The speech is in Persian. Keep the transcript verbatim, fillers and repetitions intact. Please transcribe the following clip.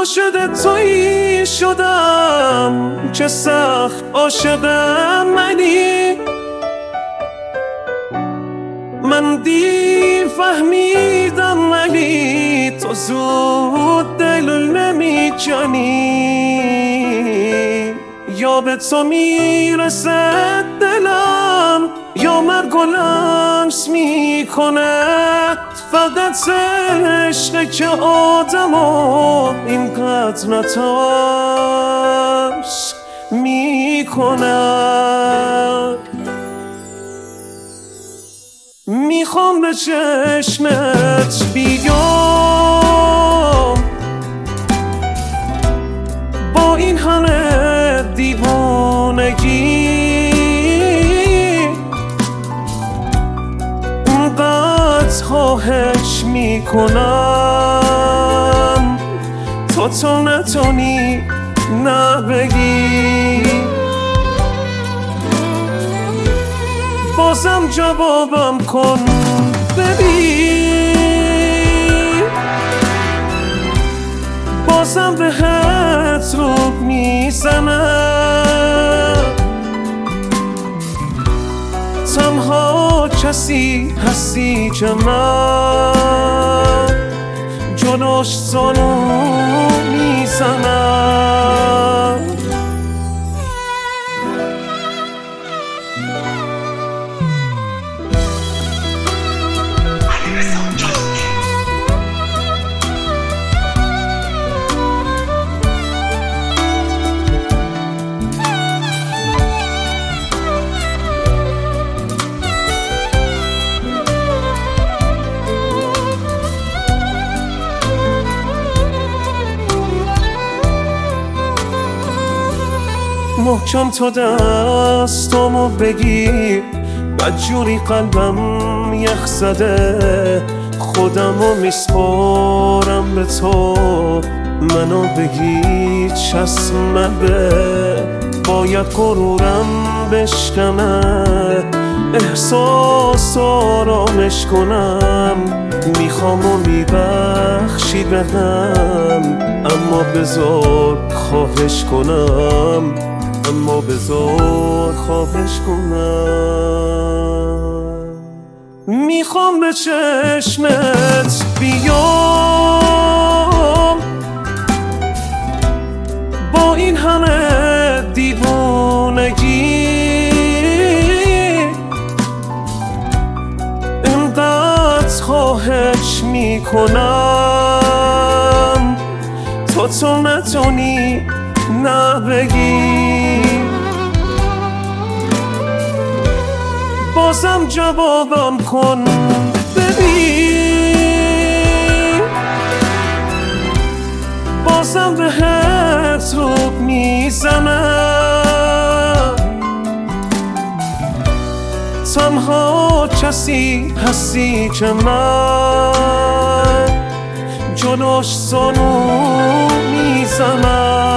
عاشق تویی شدم که سخت عاشقم منی. من دیر فهمیدم ولی تو زود دل نمی‌کنی. یا به تو میرسد دلم یا مرگ و لمس میکند. فقط عشقه که آدمو اینقدر نترس میکند. میخوام به چشمت بیام با این همه دیوانگی. اونقدر خواهش میکنم تا تو نتونی نبگی. بازم جوابم کن ببین. بازم بهت رو میزنم. تنها کسی هستی که من جلوش زانو میزنم. محکم تو دستامو بگیر، بدجوری قلبم یخ زده. خودمو میسپارم به تو، منو بگی چشم نده. باید غرورم بشکنه، احساس آرامش کنم. میخوام و میبخشی بهم، اما بذار خواهش کنم. اما بذار خواهش کنم. میخوام به چشمت بیام با این همه دیوانگی. اینقدر خواهش میکنم تا تو نتونی نبگی. بازم جوابم کن ببین. بازم بهت رو میزنم. تنها کسی هستی که من جلوش زانو میزنم.